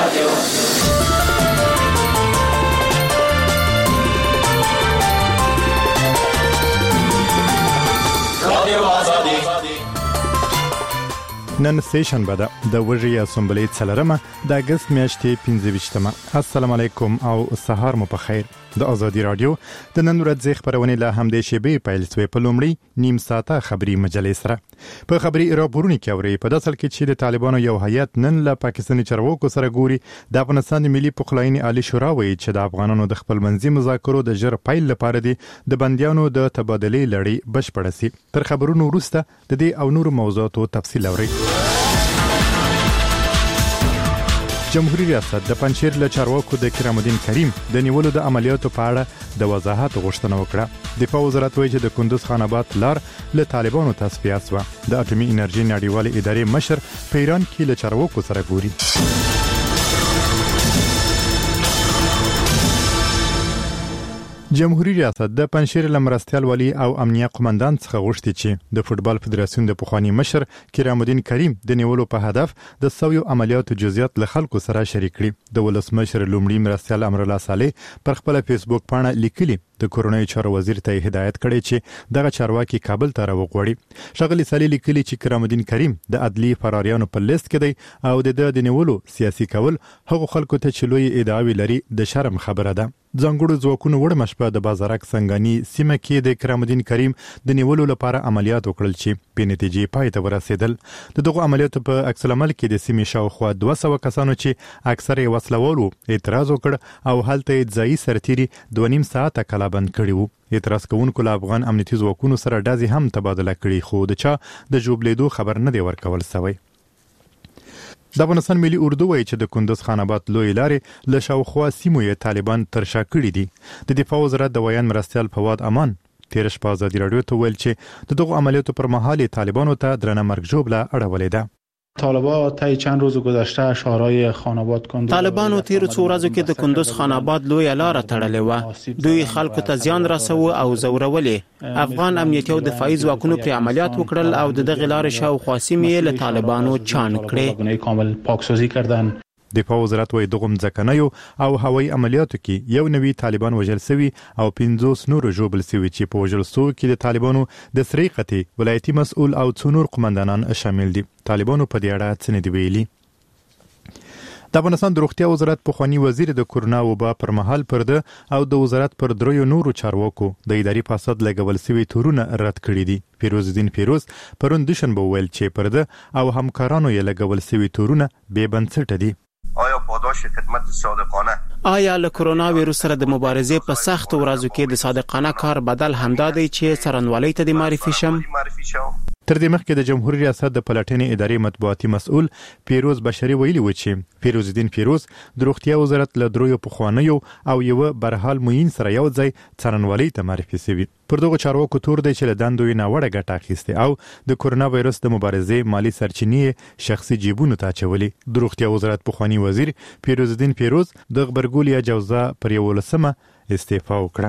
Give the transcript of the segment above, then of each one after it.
نن سیشنبه ده د وژې اسمبلی څلرمه د اگست میاشتې 25مه. السلام علیکم او سهار مو په خیر. د ازادي رادیو د نن ورځې خبرونه له همدې شیبې پیل شوې. په لومړی نیم ساعته خبري مجلې سره په خبري راپورونه کې اوري په داسل کې چې د طالبانو یو هیئت نن له پاکستاني چارواکو سره ګوري. د افغانستان ملي پخلاینې عالی شورا وایي چې د افغانانو د خپل منځي مذاکرو د ژر پیل لپاره د بندیانو د تبادلې لړۍ بشپړه سي. تر خبرونو وروسته د دې او نورو موضوعاتو تفصیل اوري. جمهوریت ریاست د پنځیر له چارواکو د کرام الدین کریم د نیولو د عملیاتو په اړه د وضاحت غوښتنه وکړه. دفاع وزارت وایي چې د کندوز خان آباد لار له طالبانو تصفیه شوه. د اټومي انرژي نړیوالې ادارې مشر په ایران کې له چارواکو سره ګوري. جمهوریت ریاست د پنځیر لمرستیال والی او امنیه قومندان څخه غوښتي چې د فوتبال فدراسیون د پخوانی مشر کرام الدین کریم د نیولو په هدف د سویو عملیاتو جزئیات له خلکو سره شریک کړي. د ولسمشر لومړي مرستیال امر الله صالح پر خپل فیسبوک پاڼه لیکلي د کورونای چارو وزیر ته هدایت کړي چې دغه چارواکي کابل ته راوغوړي. شغلی صالح لیکلي چې کرام الدین کریم د عدلی فراریانو په لیست کې دی او د نیولو سیاسي کول هغه خلکو ته چې لوی ادعاوی لري د شرم خبره ده. ځانګړو ځواکونو وړمه شپه د بازارک سنگانی سیمه کې د کرام الدین کریم د نیولو لپاره عملیات وکړل چې په نتیجې پای ته ورسېدل. دغه عملیاتو په عکس العمل کې د سیمې شاوخوا 200 کسانو چې اکثر یې وسلوالو اعتراض وکړ او هلته ځای سرتيري 2.5 ساعته کلابند کړي وو. اعتراض کوونکو له افغان امنیتي ځواکونو سره ډازې هم تبادله کړي خو د چا د جوړېدو خبر نه دی ورکول شوی. د افغانستان ملي اردو وایي چې د کندوز خان آباد لوی لارې له شاوخوا سیمو یې طالبان تر شا کړي دي. د دفاع وزارت د ویان مرستیال فواد امان تیر شپه ازادي رادیو ته ویل چې دغه عملیاتو پر مهال طالبانو ته درنه مرګ ژوبله اړولې ده. طالبان طی چند روز گذشته شهرهای خان آباد کندوز طالبانو تیر څو ورځو کې د کندوز خان آباد لوی لار تړلې و. دوی خلکو ته زیان رسو او زورولې. افغان امنیتي او دفاعي ځواکونو پر عملیات وکړل او دغه لار شاوخوا سیمې له طالبانو چاڼ کړې. کامل پاکسازی کردن. دفاع وزارت وایي دغه ځکنیو او هوایي عملیاتو کې یو نوی طالبان وژل شوی او 50 نور ژوبل شوی چې په وژل سو کې د طالبانو د سریقتي ولایتي مسؤل او څونور قومندانان شامل دي. طالبانو په دې اړه څه نه دی ویلي. د افغانستان د روغتیا وزارت پخوانی وزیر د کورونا وبا پر مهال پرده او د وزارت پر دریو نورو چارواکو د اداري فساد لګول شوی تورونه رد کړي دي. فیروز الدین فیروز پرون دوشنبه ویل چې پرده او همکارانو یې لګول شوی تورونه بې بنسټه دي. آیا پاداش خدمت صادقانه آیا له کرونا ویروس سره د مبارزې په سخت ورځو کې د صادقانه کار بدل همدا دی چې څرنوالۍ ته د معرفي شم؟ تر دې مخکې د جمهوریت ریاست د پلټنې ادارې مطبوعاتي مسؤل فیروز بشری ویلي و چې فیروز الدین فیروز د روغتیا وزارت له دریو پخوانیو او یو برحال معین سره یو ځای څرنوالۍ ته معرفي شوی. پر دغه چارواکو تور دی چې له دندو یې ناوړه ګټه اخیسته او د کرونا وایرس د مبارزې مالی سرچینې شخصي جیبونو ته اچولې. د روغتیا وزارت پخوانی وزیر فیروز الدین فیروز د غبرګولیا جوزا پر 11مه استعفا وکړه.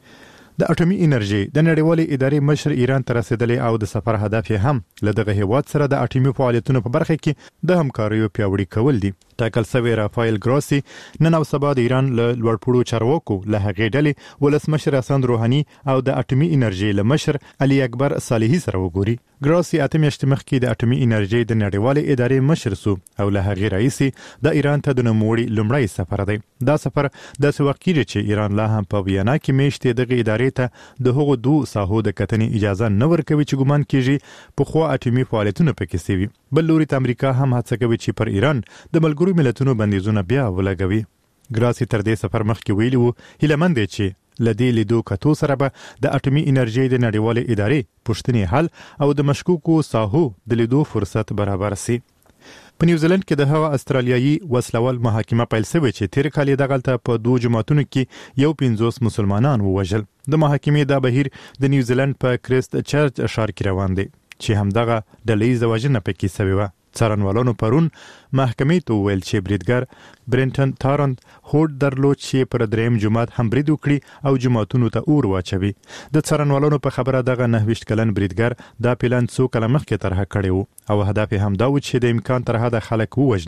د اټومي انرژي د نړیوالې ادارې مشر ایران ته رسیدلی او د سفر هدف هم له دغه هیواد سره د اټومي فعالیتونو په برخه کې د همکاریو پیاوړي کول دي. ټاکل شوی رافایل ګراسي نن او سبا د ایران له لوړپوړو چارواکو له هغې ډلې ولسمشر حسن روحاني او د اټومي انرژي له مشر علي اکبر صالحي سره وګوري. ګراسي اته میاشتې مخکې د اټومي انرژي د نړیوالې ادارې مشر سو او له هغې رئیس د ایران ته د نوموړي لومړی سفر دی. دا سفر د سوقیر چې ایران لا هم په ویانا کې میشته دغه ادارې ته د هغو دوه ساحو د کتنې اجازه نه ورکوي چې ګمان کیږي په خو اټومي فعالیتونه پکې سوي. بل لوري ته امریکا هم هڅه کوي چې پر ایران د ملګرو ملتونو بندیزونه بیا ولګوي. ګراسي تر دې سفر مخکې ویلي وو هیلمند دی چې لدې لیدو کتو سره به د اټومي انرژي د نړیوالې ادارې پښتني حل او د مشکوکو ساحو د لیدو فرصت برابر سي. په نیوزیلند کې د هوا استرالیایي وسلوال محاکمه پیل شوې چې تیر کال دغلته په 2 جماعتونو کې یو 50 مسلمانان ووژل. د محاکمې دا بهیر د نیوزیلند په کریسټ چرچ ښار کې روان دی چې همدغه ډلهییزه وژنه پکې شوې وه. څارنوالانو پرون محکمې ته وویل چې بریدګر برینټن تارند هوډ درلود چې پر دریم جماعت هم برید وکړي او جماعتونو ته اور واچوي. د څارنوالانو په خبره دغه 29 کلن بریدګر دا پلان څو کاله مخکې طرح کړی و او هدف هم دا و چې د امکان تر حده خلک ووژني.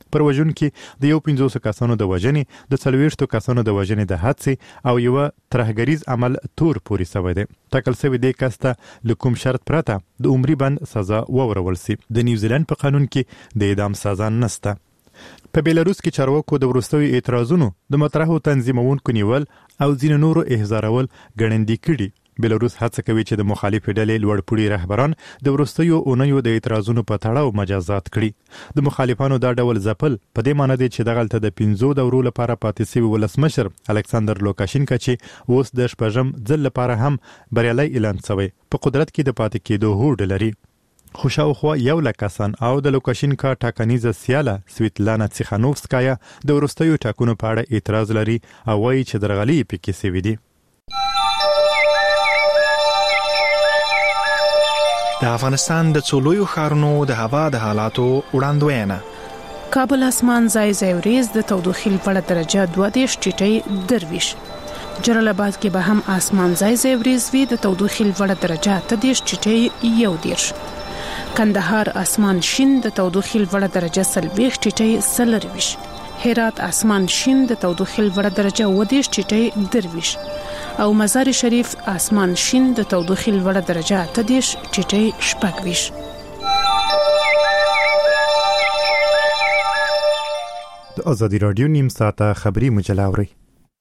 پر وژونکي د 50 کسانو د وژنې د 40 کسانو د وژنې د حادثه او یو ترهګریز عمل تور پوري شوی دی. ټاکل شوی دی کسته لکوم شرط پرته د عمري بند سزا وورول سي. د نیوزیلند په قانون کې د اعدام سزا نشته. په بیلاروس کې چارواکو د وروستیو اعتراضونو د مطرحو تنظیمونکو نیول او ځینې نورو احضارول ګړندې کړي. بیلاروس هڅه کوي چې د مخالفې ډلې لوړپوړي رهبران د وروستیو اونیو د اعتراضونو په تړاو مجازات کړي. د مخالفانو دا ډول ځپل په دې معنی دی چې دغلته د 15 دورو لپاره پاتې شوی ولسمشر الکساندر لوکاشینکا چې اوس د شپږم ځل لپاره هم بریالي اعلان شوی په قدرت کې د پاتې کېدو هوډ لري. خو شاوخوا 100 کسان او د لوکاشینکا ټاکنیزه سیاله سویتلانا تسیخانوفسکایا د وروستیو ټاکنو په اړه اعتراض لري او وایي چې درغلي پکې شوې دي. د افغانستان د څولویو ښارونو د هوا د حالاتو وړاندوینه. کابل اسمان ځای وريز د تودوخې لوړه درجه 22 ټیټي درویش. جلال آباد کې به هم اسمان ځای وريز وي د تودوخې لوړه درجه 30 ټیټي یو دیرش. کندهار اسمان شین د تودوخې لوړه درجه 40 ټیټي سلرویش. هرات اسمان شین د تودوخې لوړه درجه 20 ټیټي درویش. او مزار شریف اسمان شین د تودوخې لوړه درجه 30 ټیټي شپږویش. د ازادي رادیو نیم ساعته خبری مجله اوري.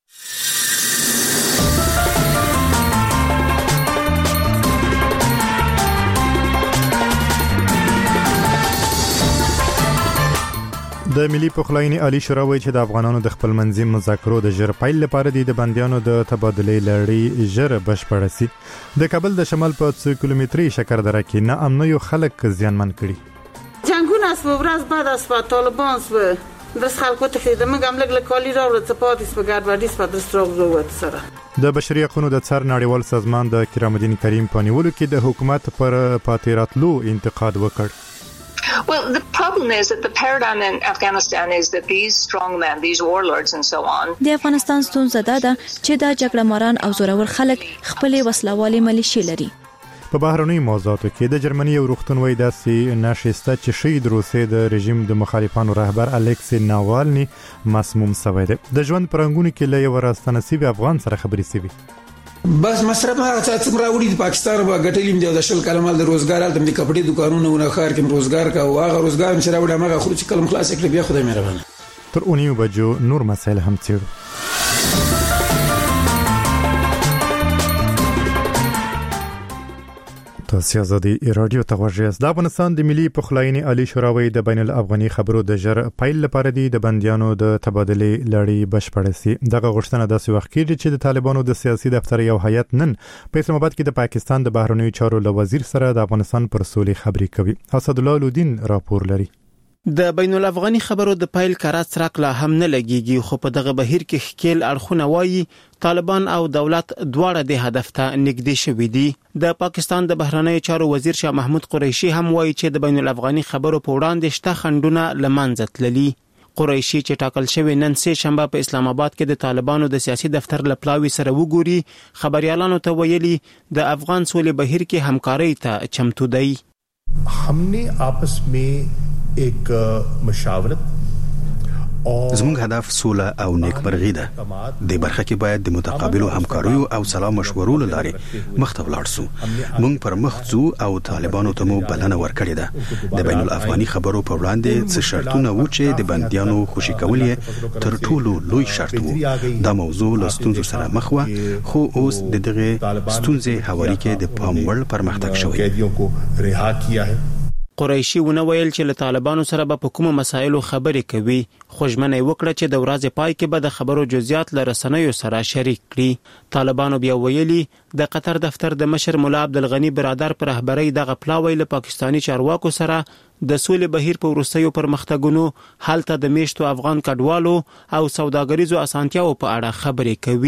د ملي پخلاینې عالی شورا وایي چې د افغانانو د خپل منځي مذاکرو د ژر پیل لپاره د بندیانو د تبادلې لړۍ ژر بشپړه سي. د کابل د شمال په 2 کیلومتري شکردره کې نه امنیو خلک زیانمن کړي. جنگونه اس ورځ بعد اس طالبان سو درس خلکو ته خدمت موږ هم لګ کالی راوړل څه پاتې سپ ګډوډي سپ درس راوړل سره. د بشري حقوقو د څار نړیوال سازمان د کرام الدین کریم په نیولو کې د حکومت پر پاتې راتلو انتقاد وکړ. Well, the problem is that the paradigm in Afghanistan is that these strongmen, these warlords and so on. د افغانستان ستونزه ده چې دا جګړه ماران او زورور خلک خپل وسلوالي ملیشي لري. په بهرنۍ موضوعاتو کې د جرمني یو روغتون وایي داسې ناشسته چې شهید روسي د رژیم د مخالفانو رهبر الکسی ناوالني مسموم شوی دی. د ژوند پرنګونو کې له یو راستنصیب افغان سره خبرې شوي. بس مصرف هغه څه راوړي د پاکستان په ګټلیم دی د شل کلمال د روزګار الته د کپړې دکانونو نه خار کې روزګار کا او هغه روزګار چې راوړي هغه خو چې کلم خلاص کړی بیا خدای مهربان. تر اونیو بجو نور مسائل هم څیړو. تاسو ازادي رادیو ته غوښیاست. د افغانستان د ملي پخلاینې عالی شورا وایي د بین الافغاني خبرو د ژر پیل لپاره د بندیانو د تبادلې لړۍ بشپړه سي. دغه غوښتنه داسې وخت کېږي چې د طالبانو د سیاسي دفتر یو هیئت نن په اسلام آباد کې د پاکستان د بهرنیو چارو له وزیر سره د افغانستان پر سولې خبرې کوي. اسد الله لودین راپور لري. د بین الافغاني خبرو د پایل قرار څرک لا هم نه لګيږي، خو په دغه بهیر کې خکیل اړخونه وایي طالبان او دولت دواړه د هدف ته نږدې شوي دي. د پاکستان د بهرنیو چارو وزیر شاه محمود قریشي هم وایي چې د بین الافغاني خبرو په وړاندې شته خنډونه لمنځه تللي. قریشي چې ټاکل شوی نن سه شنبه په اسلام آباد کې د طالبانو د سیاسي دفتر لپلاوي سره وګوري، خبريالانو ته ویلي د افغان سولې بهیر کې همکاري ته چمتو دی. हमने आपस में एक मशावरत زموږ هدف سوله او نیکمرغي ده. د برخه کې باید د متقابلو همکاریو او سلام مشورو لارې مخ ته ولاړ سو. موږ پر مخ ځو او طالبانو ته مو بلنه ورکړې ده. د بین الافغاني خبرو په وړاندې څه شرطونه و چې د بنديانو خوشي کول یې تر ټولو لوی شرط وو. دا موضوع له ستونزو سره مخ و، خو اوس د دغه ستونزې حواله کې د پام وړ پرمختګ شوی. قریشي ونه ویل چې له طالبانو سره په کومو مسایلو خبرې کوي، خو ژمنه وکړه چې د ورځې پای کې به د خبرو جزئیات له رسنیو سره شریک کړي. طالبانو بیا ویلي د قطر دفتر د مشر مولا عبدالغنی برادر پر رهبرۍ دغه پلاوی له پاکستانی چارواکو سره د سولې بهیر په وروستیو پرمختګونو، هلته د میشتو افغان کډوالو او سوداګریزو اسانتیاو په اړه خبرې کوي.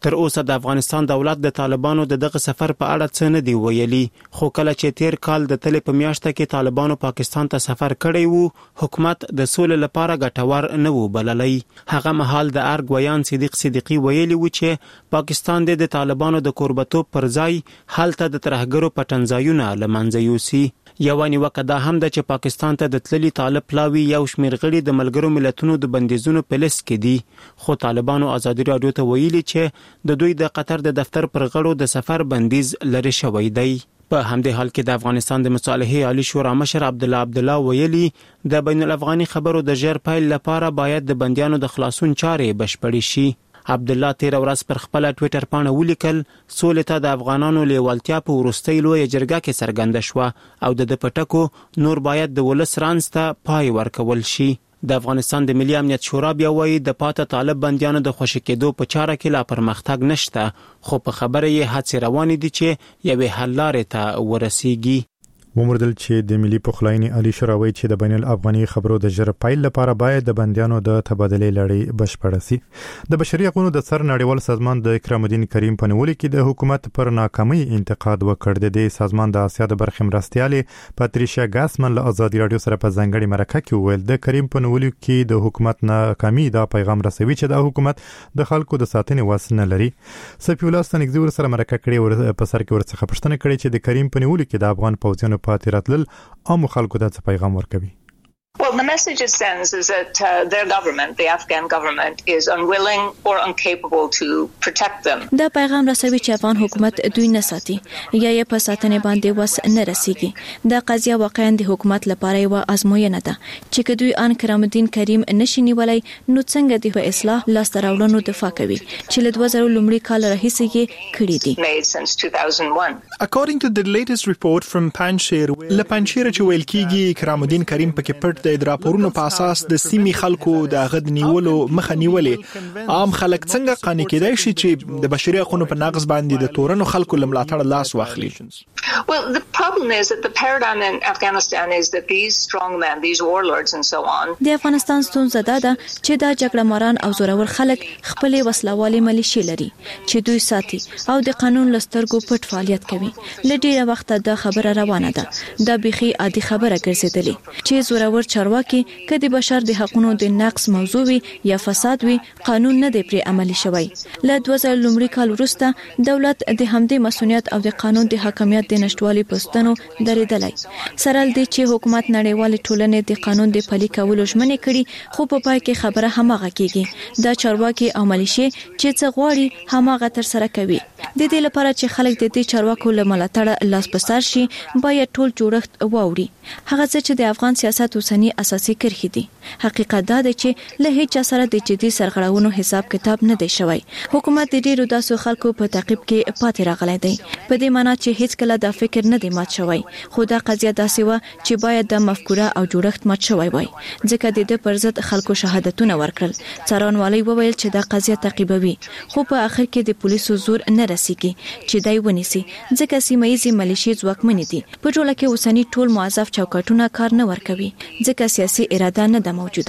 تر اوسه د افغانستان دولت د طالبانو د دغه سفر په اړه څه نه دی ویلي، خو کله چې تیر کال د تلې په میاشته کې طالبانو پاکستان ته سفر کړی وو، حکومت د سولې لپاره ګټور نه وو بللی. هغه مهال د ارګ ویان صدیق صدیقی ویلي و چې پاکستان د طالبانو د کوربتوب پر ځای هلته د ترهګرو پټنځایونه له منځه یوسي. یوه نیوکه دا هم ده چې پاکستان ته د تللي طالب پلاوي یو شمېر غړي د ملګرو ملتونو د بندیزونو په لیست کې دي، خو طالبانو ازادي راډیو ته ویلي چې د دوی د قطر د دفتر پر غړو د سفر بندیز لرې شوی دی. په همدې حال کې د افغانستان د مصالحې عالی شورا مشر عبدالله ویلي د بین الافغاني خبرو د ژر پیل لپاره باید د بندیانو د خلاصون چارې بشپړې شي. عبدالله تیر ورځ پر خپل ټوئیټر پاڼه ولیکل سولې ته د افغانانو لیوالتیا په وروستۍ لویه جرګه کې څرګنده شوه او د پټکو نور باید د ولس رانځ ته پای ورکول شي. د افغانستان د ملي امنیت شورا بیا وایي د پاته طالب بندیانو د خوشي کېدو په چاره کې لا پرمختګ نشته، خو په خبره یې هڅې روانې دي چې یوې حل لارې ته ورسیږي. ومردل چې د ملي پخلاینې عالی شورا وایي چې د بین الافغاني خبرو د ژر پیل لپاره باید د بندیانو د تبادلې لړۍ بشپړه شي. د بشري حقوقو د سر نړیوال سازمان د اکرام الدین کریم په نیولې کې د حکومت پر ناکامۍ انتقاد وکړ. د سازمان د اسیا د برخې مرستیالې پاتریشیا ګاسمن له ازادي راډیو سره په ځانګړي مرکه کې وویل د کریم په نیولې کې د حکومت ناکامي دا پیغام رسوي چې د حکومت د خلکو د ساتنې وس نه لري. صفی الله ستنګزي ور سره مرکه کړې ور په سر کې ورڅخه پښتنه کړې چې د کریم په نیولې کې د افغان پوځیانو پاتې راتلل عام خلکو ته څه پیغام ورکوي. Well, the message it sends is that their government, the Afghan government, is unwilling or incapable to protect them. دا پیغام رسوي چې افغان حکومت دوی نه ساتي یا یې په ساتنې باندې وس نه رسیږي. دا قضیه واقعا د حکومت لپاره یو ازموینه ده چې کدوی ان کرام الدین کریم نشي نیولای نو څنګه د اصلاح لاس تراولونو دفاع کوي چې له 2000 لومړي کال راهیسې یې کړی دي. Since 2001. According to the latest report from Panjshir, له پنځشیر چې ویل کیږي کرام الدین کریم پکې پټ د راپورونو په اساس د سیمې خلکو د غد نیولو مخه نیولې. عام خلک څنګه قانع کېدای شي چې د بشري حقوقو په نقض باندې د تورنو خلکو لملاتړ لاس واخلي؟ Well, the problem is that the paradigm in Afghanistan is that these strongmen, these warlords and so on. د افغانستان ستونزه دا ده چې دا جګړه ماران او زورور خلک خپل وسلوالي ملیشي لري چې دوی ساتي او د قانون لسترګو پټ فعالیت کوي. لډیره وخت دا خبره روانه ده. دا بيخي عادي خبره ګرځیدلې چې زورور چارواکي کدي بشر د حقوقو د نقص موضوع وي یا فساد وي قانون نه دی پرې عملی شوی. له 2000 لومړي کال وروسته دولت د همدې مسؤلیت او د قانون د حاکمیت د نشټوالي پستنو درېدلای. سره دې چې حکومت نړیوال ټولنې د قانون د پلي کولو ژمنې کړي خو په پای کې خبره هماغه کیږي. دا چارواکي او ملیشي چې څه غواړي هماغه تر سره کوي. د دې لپاره چې خلک د دې چارواکو له ملاتړ لاس پسار شي باید ټول جوړښت واوري. هغه څه چې د افغان سیاست اوسنی اساسي کرښې دي. حقیقت دا دی چې له هیڅ سره د جدي سرغړونو حساب کتاب نه دی شوی. حکومت د ډیرو داسو خلکو په تعقیب کې پاتې راغلی دی. په دې معنی چې هیڅ کله دا فکر نه دی مات شوی، خو دا قضیه داسې و چې باید د مفکوره او جوړښت مات شوی وای. ځکه د دې پر ضد خلکو شهادتونه ورکړل. څارنوالي وویل چې دا قضیه تعقیبوي، خو په اخر کې د پولیسو زور نه رسیږي چې دای ونیسي ځکه سیمایي ملیشي ځواکمن دي. په ټوله کې اوسنی ټول موظف چوکاټونه کار نه ورکوي ځکه سیاسي اراده نه ده موجوده.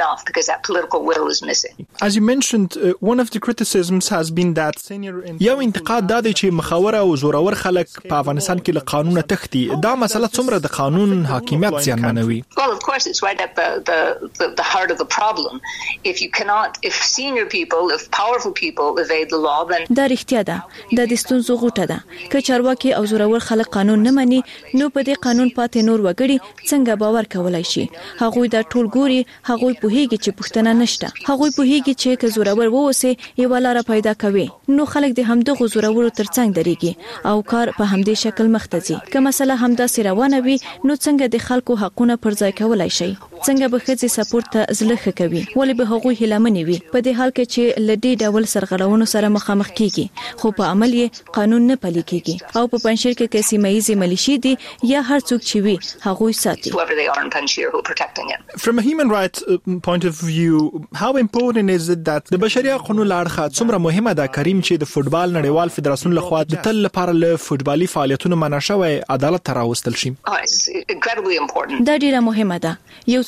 As you mentioned, one of the criticisms has been that یو انتقاد دا دی چې مخاوره او زورور خلک په افغانستان کې له قانونه تختی. دا مسله څومره د قانون حاکمیت زیانمنوي؟ Well, of course, it's right at the heart of the problem. If senior people, if powerful people evade the law, then دا رښتیا ده. د ستونزو غوټه ده. که چارواکي او زورور خلک قانون نه مني نو په دې قانون پاتې نور وګړي څنګه باور کولای شي؟ هغوی دا ټول ګوري، هغوی پوهیږي چې پښتنه نشته. هغوی پوهیږي چې که زورور ووسي یو لار پیدا کوي نو خلک د همدغه زورور ترڅنګ درېږي او کار په همدې شکل مخته ځي. که مسله همدا روانه وي نو څنګه د خلکو حقونه پر ځای کولای شي؟ څنګه به خځې سپورت ته زړه کوي؟ ولې به هغوی هیلمنې وي په دې حال کې چې لدی ډول سرغړونو سره مخامخ کیږي خو په عمل یې قانون نه پلي کیږي او په پنځشیر کې کسي مېزي ملیشي دي یا هر څوک چې وي هغوی ساتي. From a human rights point of view, how important is it that د بشري حقوقو لړخه څومره مهمه ده کریم چې د فوتبال نړیوال فدراسیون لخوا د تل لپاره له فوتبالي فعالیتونو منع شوی عدالت تر راوستل شي؟ incredibly important. دا ډیره مهمه ده. یو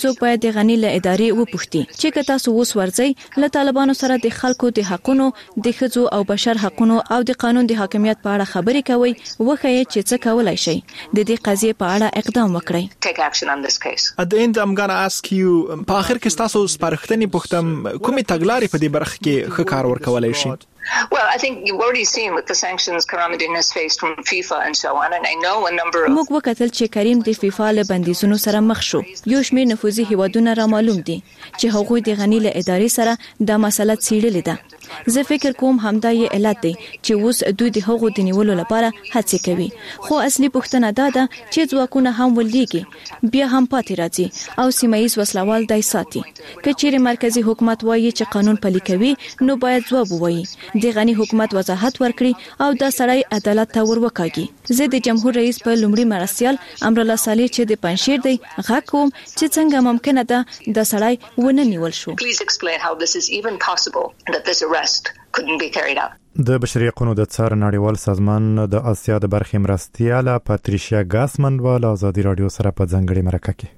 څوک باید د غنی له ادارې وپوښتي چې که تاسو اوس ورځي له طالبانو سره د خلکو د حقونو د ښځو او بشر حقونو او د قانون د حاکمیت په اړه خبرې کوي وخی چې څه کولای شي د دې قضیې په اړه اقدام وکړي. At the end I'm going to ask you په اخر کې تاسو سپارښتنې پوښتم کومې تګلارې په دې برخه کې ښه کار ورکولای شي؟ Well, I think you've already seen with the sanctions Karamuddin has faced from FIFA and so on, and I know a number of موږ وکتل چې کریم د فیفا له بندیزونو سره مخ شو. یو شمېر نفوذي هیوادونه را معلوم دي چې هغوی د غنی له ادارې سره د مسله څېړلې ده. زه فکر کوم همدا یې علت دی چې اوس دوی د هغو د نیولو لپاره هڅې کوي. خو اصلي پوښتنه دا ده چې ځواکونه هم ولېږي بیا هم پاتې راځي او سیمایي وسلوال دای ساتي. که چیرې مرکزی حکومت وایي چې قانون پلي کوي نو باید ځواب ووایي د غنی حکومت وضاحت ورکړي او دا سړی عدالت ته وروکاږي. زه د جمهور رئیس په لومړي مرستيال امرالله صالح چې د پنځشیر دی غږ کوم چې څنګه ممکنه ده د سړی ونه نیول شو. Please explain how this is even possible that this arrest couldn't be carried out. د بشري حقوقو د څار نړیوال سازمان د آسیا د برخې مرستياله پاتریشیا ګاسمن ول ازادي رادیو سره په ځنګړي مرکه کې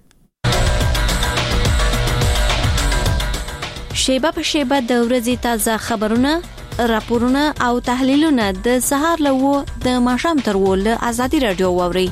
شیبه په شیبه د ورځې تازه خبرونه، راپورونه او تحلیلونه د سهار له د ماښام تر له ازادي رادیو واوري.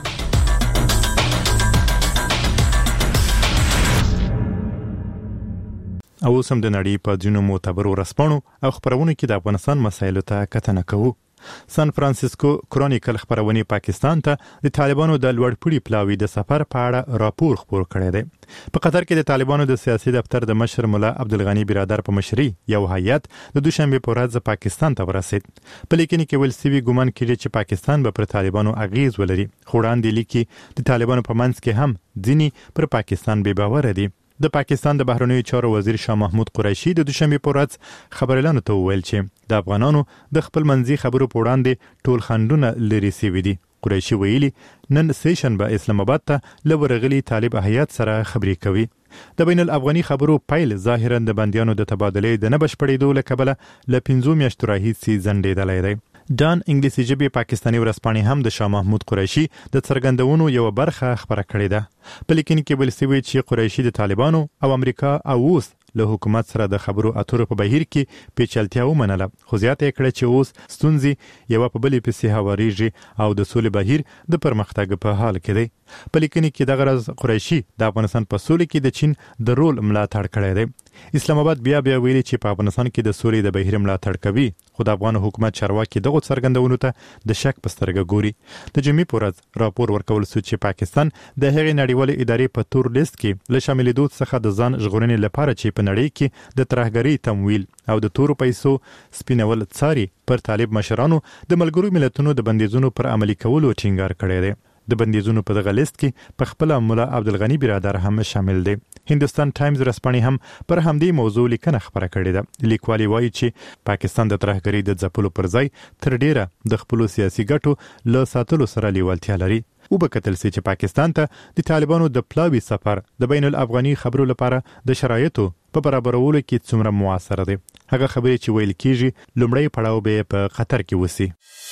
او سم د نړۍ په ځینو معتبرو رسپانو او خبرونو کې د افغانستان مسایلو ته کتنه کوو. سان فرانسیسکو کرونیکل خبرونه پاکستان ته د طالبانو د لوړپوړي پلاوی د سفر په اړه راپور خپور کړی دی. په قطر کې د طالبانو د سیاسي دفتر د مشر مولا عبدالغنی برادر په مشرۍ یو هیئت د دوشنبه په ورځ پاکستان ته ورسید. په لیکنه کې ویل سوي ګومان کړي چې پاکستان به پر طالبانو اغیز ولري. خوړاندې لیکي د طالبانو په منځ کې هم ځینی پر پاکستان بې باور دي. د پاکستان د بهرنیو چارو وزیر شاه محمود قریشي د دوشنبه په ورځ خبرلانو ته وویل چې د افغانانو د خپل منځي خبرو په وړاندې ټول خنډونه لري سوي دي. قریشي ویلي نن سیشن به اسلام آباد ته لورغلي طالب هیئت سره خبرې کوي. د بین الافغاني خبرو پایل ظاهرا د بنديانو د تبادلې د نه بشپړېدو لکبله ل 15 میاشتو راهیسې ځنډېدلې دی. ډان انګلیسي ژبې پاکستاني ورځپاڼې هم د شاه محمود قریشي د څرګندونو یو برخه خبره کړې ده. په لیکنه کې ویل شوی چې قریشي د طالبانو او امریکا او اوس له حکومت سره د خبرو اترو په بهیر کې پیچلتیا ومنله، خو زیاته کړه چې اوس ستونزې یو په بلې پسې هواريږي او د سولې بهیر د پرمختګ په حال کې دی. په لیکنه کې د غرض قریشي د افغانستان په سولې کې د چین د رول ملاتړ کړی دی. اسلام آباد بیا ویلي چې په افغانستان کې د سولې د بهیر ملاتړ کوي، خو د افغان حکومت چارواکي دغه څرګندونو ته د شک په سترګه ګوري. د جمعې په ورځ راپور ورکول شو چې پاکستان د هغې نړیوالې ادارې په تور لیست کې له شاملېدو څخه د ځان ژغورنې لپاره چې په نړۍ کې د ترهګرۍ تمویل او د تورو پیسو سپینول څاري پر طالب مشرانو د ملګرو ملتونو د بندیزونو پر عملي کولو ټینګار کړی دی. د بندیزونو په دغه لیست کې په خپل مولا عبدالغنی برادر هم شامل دی. هندوستان ټایمز رسپانې هم پر همدې موضوع لیکنه خبره کړې ده. لیکوالي وایي چې پاکستان د ترهګرۍ د ځپلو پر ځای تر ډیره د خپل سیاسي ګټو له ساتلو سره لیوالتیا لري. او به کتل سي چې پاکستان ته د طالبانو د پلاوی سفر د بین الافغاني خبرو لپاره د شرایطو په برابرولو کې څومره موثر دی. هغه خبرې چې ویل کیږي لومړی پړاو به په قطر کې وسی.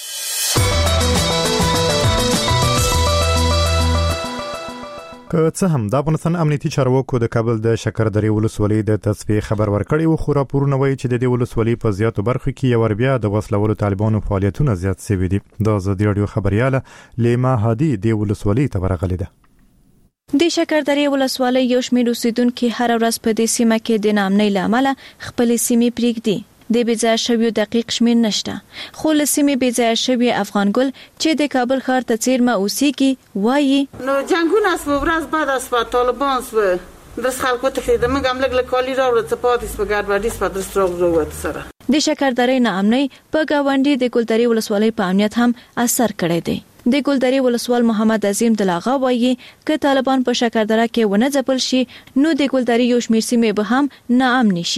که څه هم د افغانستان امنیتي چارواکو د کابل د شکردرې ولسوالۍ د تصفیې خبر ورکړی و، خو راپورونه وایي چې د دې ولسوالۍ په زیاتو برخو کې یو بیا د وسلوالو طالبانو فعالیتونه زیات شوي دي. د ازادي رادیو خبرياله لیما هادي د ولسوالۍ ته ورغلې ده. د شکردرې ولسوالۍ یو شمېر اوسیدونکو هر ورځ په دې سیمه کې د نامنۍ لامل خپل سیمې پریږدي. د بیځای شویو دقیق شمیر نشته، خو لسیمې بیځای شوی افغان ګل چې د کابل ښار ته څیرمه اوسېږي وایي نو جنگونه اس ورځ بعد اس طالبان سو د خلکو ته د موږ هم لګ کالی راوړل څه پاتې په ګډوډي په درستروغ وروت سره د شکردرې نامنۍ په گاونډي د ګلدرې ولسوالۍ په امنیت هم اثر کړی دی. د ګلدرې ولسوال محمد عظیم دلاغا وایي چې طالبان په شکردره کې ونه ځپل شي نو د ګلدرې یو شمېر سیمې به هم ناامن شي.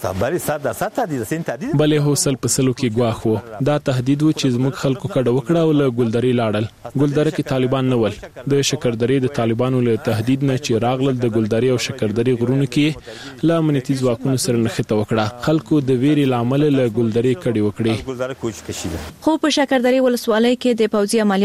بلې هوسل په سلو کې ګواخ وو. دا تهدید و چې زموږ خلکو کډه وکړه او له ګلدرې لاړل. ګلدره کې طالبان نه ول. د شکردرې د طالبانو له تهدید نه چې راغلل د ګلدرې او شکردرې غرونو کې لا امنیتي ځواکونو سره نښته وکړه. خلکو د ویرې لامل له ګلدرې کډه وکړي. خو په شکردرې ولسوالۍ کې د پوځي عملیات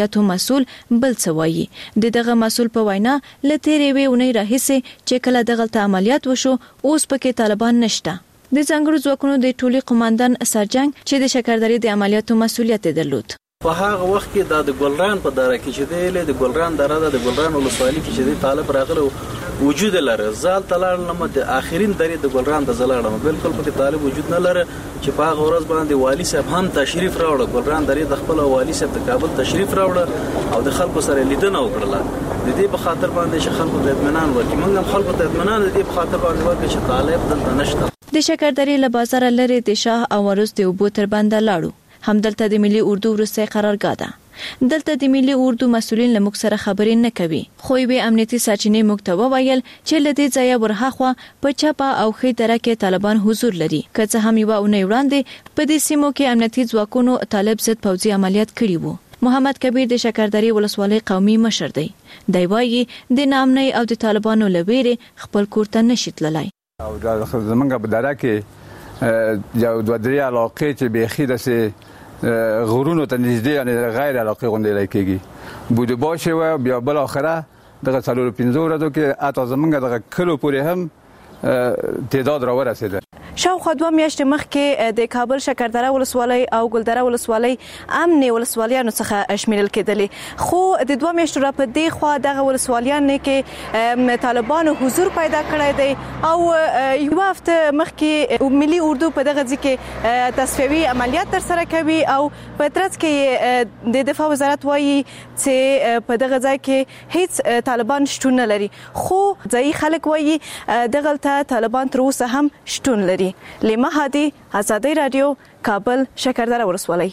عملیاتو مسول بل څوایي. دغه مسول په وینا لتهري وونی راهیسه چې کله دغه عملیات وشو اوس پکې طالبان نشته. د ځنګړو ځواکونو د ټولي قوماندان سرجنګ چې د شکردري د عملیاتو مسولیت درلود. په هغه وخت کې د ګلران په دره کې چې د ګلران دره د ګلران ولسوالۍ کې چې طالب راغله وجود لري. زال تلال نو د اخرین درې د ګلران د زلاړم بالکل په طالب وجود نه لري چې په هغه ورځ باندې والی صاحب هم تشریف راوړ. ګلران درې د خپل والی صاحب د کابل تشریف راوړ او د خلکو سره لیدنه وکړه. د دې په خاطر باندې چې خلکو ته اطمینان ورکړي. موږ هم خلکو ته اطمینان د دې په خاطر باندې ورکړي چې طالب دلته نشته. د شکردري له بازار لري د شاه او ورس د اوبو تر بنده لاړو. همدلته د ملي اردو ورسته قرارګاه ده. دلته د ملي اردو مسؤلین له موږ سره خبرې نه کوي. خو به امنیتي سرچینې موږ ته وویل چې لدې ځای ورهاخوا په چپا او خې دره کې طالبان حضور لري. که څه هم یو اونۍ وړاندې په دې سیمو کې امنیتي ځواکونو طالب ضد پوځي عملیات کړي وو. محمد کبیر د شکردري ولسوالۍ قومي مشر دی. دی وايي د نامنۍ او د طالبانو لویره خپل کور ته نشي تللی. او د زمونږ په دره کې یو دوه درې علاقې چې بيخي د غرونو ته نږدې یعنی غیر علاقې غونډې لکېږي. بوده باشه و بیا بل اخره دغه 4-5 ورځو کې اته زمونږ دغه کلو پورې هم تعداد را ورسېده. شاوخوا 2 میاشتې مخکې د کابل شکردره ولسوالۍ او ګلدره ولسوالۍ امني ولسوالیانو څخه شمیرل کېدلې. خو د 2 میاشتو را په دې خوا دغه ولسوالیانو کې طالبانو حضور پیدا کړی دی او یو هفته مخکې ملي اردو په دغه ځکه تصفیوي عملیات تر سره کوي او په ترڅ کې د دفاع وزارت وایي چې په دغه ځای کې هیڅ طالبان شتون نه لري. خو ځای خلک وایي دغه طالبان تر اوسه هم شتون لري. لیما هادي، آزادی رادیو، کابل شکردره ولسوالۍ.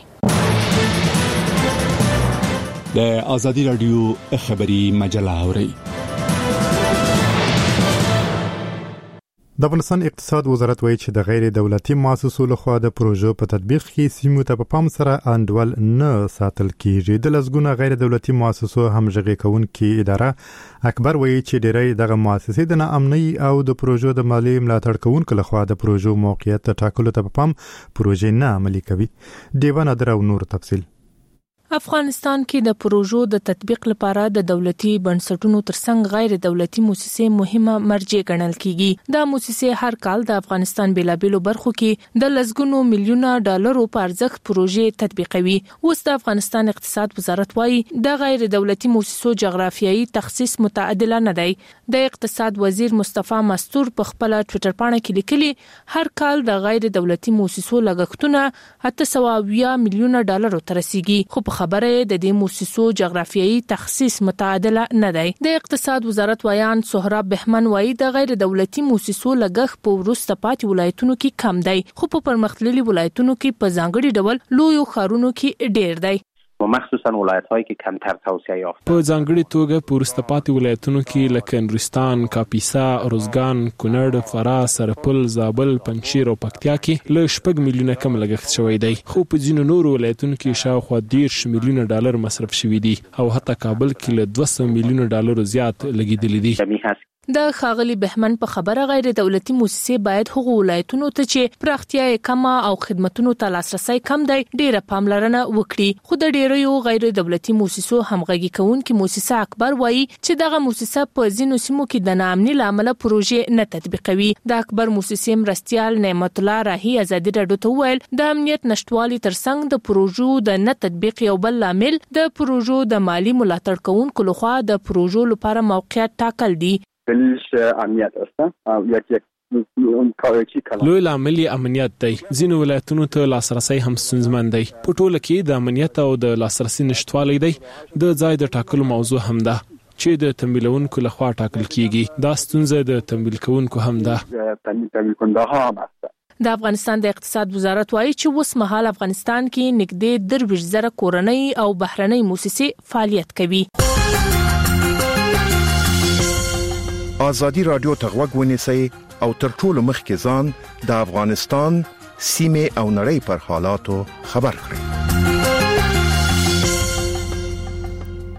د آزادی رادیو خبری مجله اوري. د افغانستان اقتصاد وزارت وایي چې د غیر دولتي مؤسسو لخوا د پروژو په تطبیق کې سیمو ته په پام سره انډول نه ساتل کیږي. د لسګونه غیر دولتي مؤسسو همغږي کوونکې اداره اکبر وایي چې ډېری دغه مؤسسې د ناامنۍ او د پروژو د مالی ملاتړ کوونکو لخوا د پروژو موقعیت ټاکلو ته په پام پروژې نه عملي کوي. دیوان ادر او نور تفصیل. افغانستان کې د پروژو د تطبیق لپاره د دولتي بنسټونو ترڅنګ غیر دولتي مؤسسې مهمه مرجع ګڼل کیږي. دا مؤسسې هر کال د افغانستان بیلابېلو برخو کې د لسګونو میلیونه ډالرو په ارزښت پروژې تطبیقوي. اوس د افغانستان اقتصاد وزارت وايي د غیر دولتي مؤسسو جغرافیایي تخصیص متعادل نه دی. د اقتصاد وزیر مصطفی مستور په خپل ټوئیټر پاڼه کې لیکلي هر کال د غیر دولتي مؤسسو لګښتونه 820 میلیونه ډالر ته رسیدي. خو خبره د دې مؤسسو جغرافیایي تخصیص متعادل نه دی. د اقتصاد وزارت ویان سهراب بهمن وایي د غیر دولتي مؤسسو لګښت په وروسته پاتې ولایتونو کې کم دی خو په پرمختللي ولایتونو کې په ځانګړي ډول لویو ښارونو کې ډیر دی. مخصوصا ولایت‌هایی که کمتر توسعه یافته. په ځانګړي توګه په وروسته پاتې ولایتونو کې لکه نورستان، کاپیسا، ارزګان، کونړ، فراه، سرپل، زابل، پنجشیر او پکتیا کې له 6 میلیونه کم لګښت شوی دی. خو په ځینو نورو ولایتونو کې شاوخوا 10 میلیونه ډالر مصرف شوی دی او حتی کابل کې له 200 میلیونه ډالر زیات لګیدل دي. د خاغلی بهمن په خبره غیر دولتي مؤسسې باید هغو ولایتونو ته چې پراختیا کم او خدماتونو ته لاسرسي کم دی ډیره پاملرنه وکړي. خو د ډیرو غیر دولتي مؤسسو همغږي کوونکې مؤسسه اکبر وایي چې دغه مؤسسه په ځینو سیمو کې د ناامنۍ لامل پروژې نه تطبیقوي. د اکبر مؤسسې مرستيال نعمت الله راهي آزادی رادیو ته ویل د امنیت نشټوالي ترڅنګ د پروژو د نه تطبیق یو بل لامل د پروژو د مالی ملاتړ کوونکو لخوا د پروژو لپاره موقعیت ټاکل دي. امنیت است لوی لامل امنیت دی. ځینو ولایتونو ته لاسرسي هم ستونزمن دی. په ټوله کې د امنیت او د لاسرسي نشټوالي دی د ځای د ټاکلو موضوع هم ده چې د تمویلونکو لخوا ټاکل کیږي. دا ستونزه د تمویل کوونکو هم ده. د افغانستان د اقتصاد وزارت وایي چې اوس مهال افغانستان کې نږدې 23,000 کورنۍ او بهرنۍ مؤسسې فعالیت کوي. آزادی رادیو ته غوږ ونیسئ او تر ټولو مخکې ځان د افغانستان سیمې او نړۍ پر حالاتو خبر کړئ.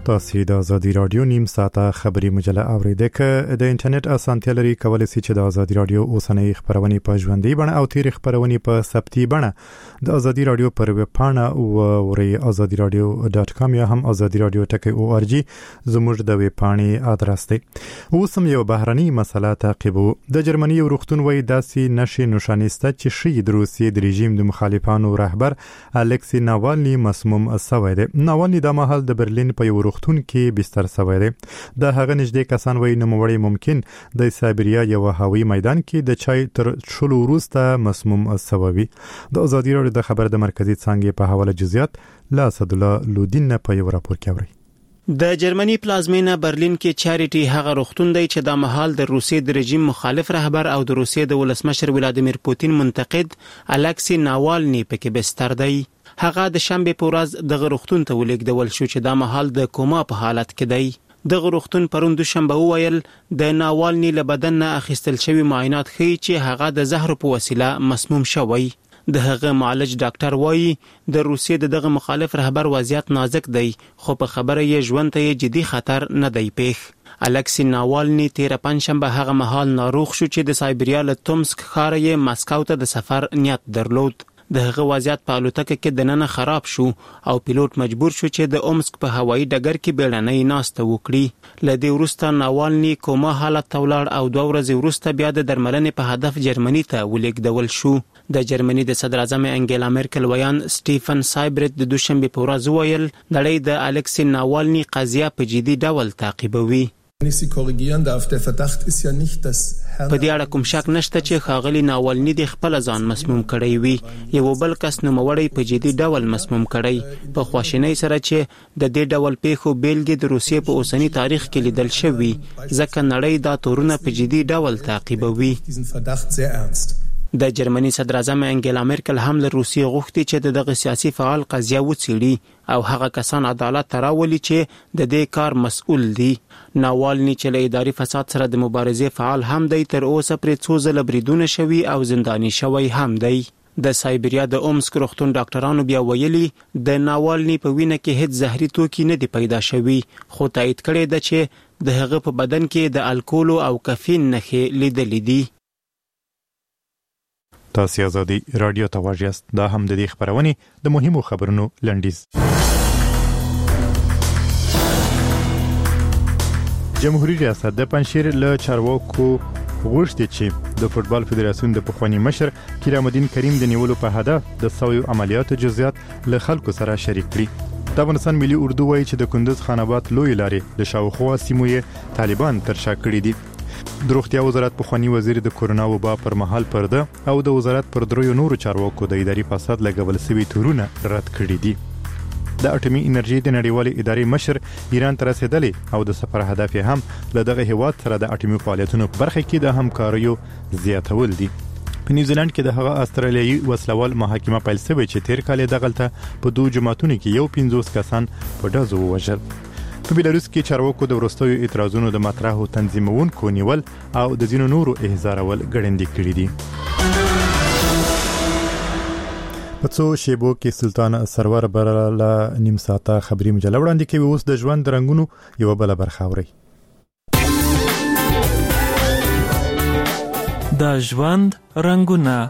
تاسو د ازادي رادیو نیم ساعته خبري مجله اوریدئ که د انټرنیټ اسانتیا لري کولای شئ چې د ازادي رادیو اوسنۍ خبرونه په ژوندۍ بڼه او تیر خبرونه په ثبتي بڼه د ازادي رادیو پر ویب پاڼه او وري.azadiradio.com یا هم azadiradio.org زموږ د ویب پاڼې ادرس دی. اوس هم یو بهرني مسله تعقیبو. د جرمني روغتون وای داسې نشي نشانسته چې شي د روسیې د رژیم د مخالفانو رهبر الکسی ناوالني مسموم شوی دی. ناوالني د مهال د برلین په یو روغتون کې بستر شوی دی. د هغه نږدې کسان وایي نوموړی ممکن د سایبریا یو هوایي میدان کې د چای تر څښلو وروسته مسموم شوی. د ازادي راډیو د خبر د مرکزی څانګې په حواله جزئیات لا اسدالله لودین په یو راپور کې اوري. د جرمني پلازمینه برلین کې چاریټي هغه روغتون دی چې د مهال د روسیې د رژیم مخالف رهبر او د روسیې د ولسمشر ولادیمیر پوتین منتقد الکسی ناوالني پکې بستر دی. هغه د شنبه په ورځ د روغتون ته ولېږدول شو چې د مهال د کوما په حالت کې دی. د روغتون پرون دوشنبه وویل د ناوالني له بدن نه اخیستل شوی معاینات ښیي چې هغه د زهر په وسیله مسموم شوی. د هغه معالج ډاکټر وایي د روسیې دغه مخالف رهبر وضعیت نازک دی خو په خبره یې ژوند ته جدي خطر نه دی پیښ. الکسی ناوالني تیر پنځشنبه هغه مهال ناروغ شو چې د سایبریا له تومسک ښار یې مسکو ته د سفر نیت درلود. د هغه وضعیت په الوتکه کې دننه خراب شو او پیلوټ مجبور شو چې د اومسک په هوایي ډګر کې بیړنۍ ناسته وکړي. له دې وروسته ناوالني کوما حالت ته ولاړ او 2 ورځې وروسته بیا د درملنې په هدف جرمني ته ولېږدول شو. د جرمني د صدر اعظم انګیلا مرکل ویان سټیفن سایبرت د دوشنبه په ورځ ویل نړۍ د الکسی ناوالني قضیه په جدي ډول تعقیبوي. په دې اړه کوم شک نشته چې ښاغلي ناوالني د خپل ځان مسموم کړی وي. یو بل کس نوموړی په جدي ډول مسموم کړی په خواشینۍ سره چې د دې ډول پیښو بیلګې د روسیې په اوسنی تاریخ کې لیدل شوی ځکه نړۍ دا تورونه په جدي ډول تعقیبوي. د جرمني صدر اعظم انګیلا مرکل هم له روسیې غوښتي چې دغه سیاسي فعال قضیه وڅېړي او هغه کسان عدالت ته راولي چې د دې کار مسؤل دي. ناوالني چې له اداري فساد سره د مبارزې فعال هم دی تر اوسه پرې څو ځله بریدونه شوي او زنداني شوی هم دی. د سایبریا د اومسک روغتون ډاکټرانو بیا ویلي د ناوالني په وینه کې هیڅ زهري توکي نه دی پیدا شوي خو تایید کړی ده چې د هغه په بدن کې د الکول او کافین نښې لیدلې دي. تاسو ازادي رادیو ته واجیاست. دا هم د دې خبرونه د مهمو خبرونو لنډیز. جمهوریت ریاست د پنځشیر له چارواکو غوښتي چې د فوتبال فدراسیون د پخوانی مشر کرام الدین کریم د نیولو په هدف د سویو عملیاتو جزئیات له خلکو سره شریک کړي. د افغانستان ملي اردو وایي چې د کندوز خان آباد لوی لارې د شاوخوا سیمو یې طالبان ترشا کړي دي. د روغتیا وزارت پخوانی وزیر د کورونا وبا پر مهال پرده او د وزارت پر دریو نورو چارواکو د اداري فساد لګول شوی تورونه رد کړي دي. د اټومي انرژي د نړیوالې ادارې مشر ایران ته رسیدلی او د سفر هدف هم له دغه هیواد سره د اټومي فعالیتونو په برخه کې د همکاریو زیاتول دي. په نیوزیلند کې د هغه استرالیایي وسلوال محاکمه پیل شوې چې تیر کال دغلته په 2 جماعتونو کې یو 50 کسان په ډزو ووژل. په بیلاروس کې چارواکو د ورستیو اعتراضونو د مطرحو تنظیمونکو نیول او د ځینو نورو احضارول ګړندې کړي دي. په څو شیبو کې سلطان سرور برله نیم ساعته خبري مجله وړاندې کوي. اوس د ژوند رنگونو یو بل برخه اوري. د ژوند رنگونه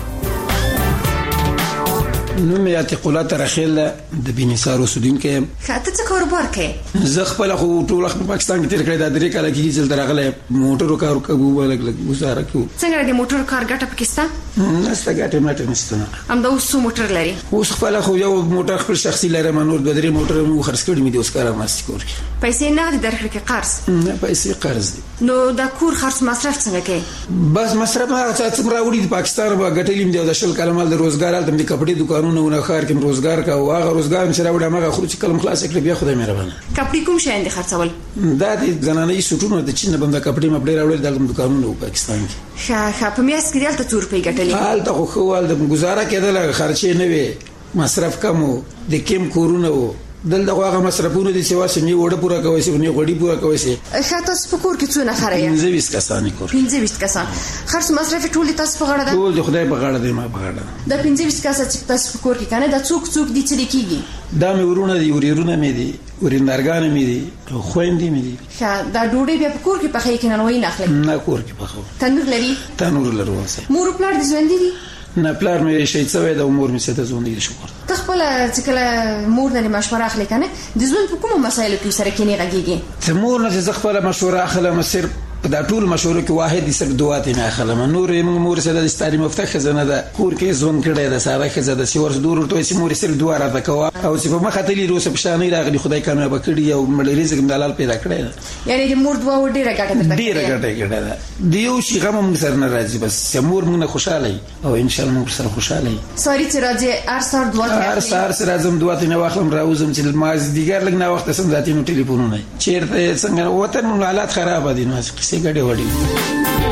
نوم یې عتیقالله ترخیل د بینسار اوسیدونکی. ته څه کاروبار کوې؟ زه خپل خو ټول وخت په پاکستان کې تیر کړی دا 3 کال کې چې درغله موټرو کار کوو لګ گزاره کوو. څنګه د موټر کار ګټه پکې ستا؟ نسته ګټه ماته نشته. هم دا اوس موټر لري؟ اوس خپل خو یو موټر خپل شخصي لرم نور 2 موټر مو خرڅ کړی مې د اوس کار ماستې کور. پیسې نه دي درکړې کې قرض؟ نه پیسې قرض دي. نو دا کور خرڅ مصرف څنګه کوي؟ بس مصرف هغه څه راوړي د پاکستان به ګټلیم دی د شل کلمال د روزګار الته د کپڑے دکانونو نه خار کې روزګار کا او هغه روزګار چې راوړم هغه خو چې کلم خلاص کړی بیا خدای مهربانه. کپڑے کوم شي اند خرڅول؟ دا د زنانې سټونو د چین بنده کپڑے مبډې راوړل د دکانونو په پاکستان کې. ښه په میاس کې دلته څور پی ګټلې؟ حالت خو ول د گزاره کېدل خرچې نه وي مصرف کم د کم کورونه وو دلته هغه مصرفونه دي چې واسه نه وړه پورا کوي سي نه غوړي پورا کوي سي خاطر سپکور کې څونه خره 15 کسان کور 15 کسان خرڅ مصرف ټول تاسو په غاړه ده ټول د خدای په غاړه دی ما په غاړه د 15 کسان چې تاسو په کور کې کنه د څوک دي چې لیکيږي دا مې ورونه دي ورونه مې دي ورندارګان مې دي خويندې مې دي دا ډوډۍ بیا په کور کې پخې کې نه وای نه اخلي نه کور کې پخو تنور لري مور پلار دې ژوند دي نه پلار مې شي څوې د امور مې ستاسو ژوند دي شکر تخپل چې کله مور نه مشوره اخلي کنه د ژوند په کومو مسایلو کې سره کې نه غږیږي ته مور نه چې خپل مشوره اخلم صرف دا ټول مشوره کې واحد صرف دعات نه اخلم نور موږ مور سره د ستاري مفتخ خزانه ده کور کې ژوند کړی د ساره خزانه د سیور دور ته چې مور سره دوه راته کوا او چې په مخه تللی روسه پښانه راغلی خدای کامیاب کړی او مړ رزق مدلال پیدا کړی یعنی د مور دوه ډیره ګټه ده دیو شي غم موږ سره نه راځي بس مور موږ خوشاله او ان شاء الله موږ سره خوشاله سوري چې راځي ارسار دوه ارسار سره زم دوه نه واخلم راوزم چې ما دیګر لګ نه وخت سم ذاتي نو ټلیفونونه چیرته څنګه وطن حالات خراب دي نو څه ګډه وړي